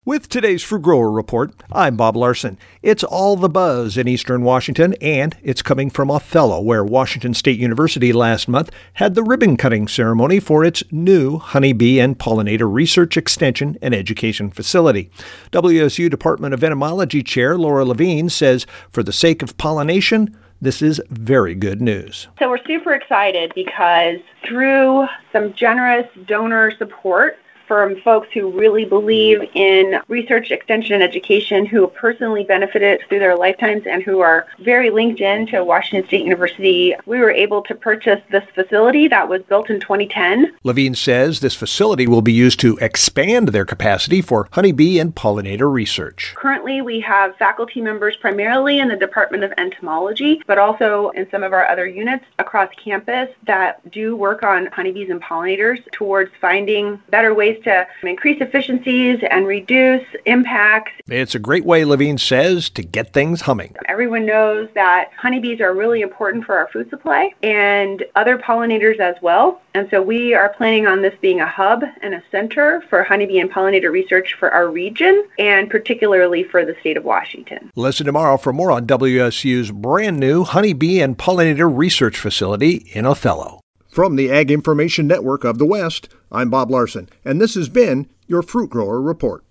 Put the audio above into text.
With today's Fruit Grower Report, I'm Bob Larson. It's all the buzz in eastern Washington, and it's coming from Othello, where Washington State University last month had the ribbon-cutting ceremony for its new honeybee and pollinator research, extension, and education facility. WSU Department of Entomology Chair Laura Levine says, for the sake of pollination, this is very good news. So we're super excited because through some generous donor support from folks who really believe in research, extension, and education, who have personally benefited through their lifetimes and who are very linked in to Washington State University, we were able to purchase this facility that was built in 2010. Levine says this facility will be used to expand their capacity for honeybee and pollinator research. Currently, we have faculty members primarily in the Department of Entomology, but also in some of our other units across campus that do work on honeybees and pollinators towards finding better ways to increase efficiencies and reduce impacts. It's a great way, Levine says, to get things humming. Everyone knows that honeybees are really important for our food supply and other pollinators as well. And so we are planning on this being a hub and a center for honeybee and pollinator research for our region and particularly for the state of Washington. Listen tomorrow for more on WSU's brand new honeybee and pollinator research facility in Othello. From the Ag Information Network of the West, I'm Bob Larson, and this has been your Fruit Grower Report.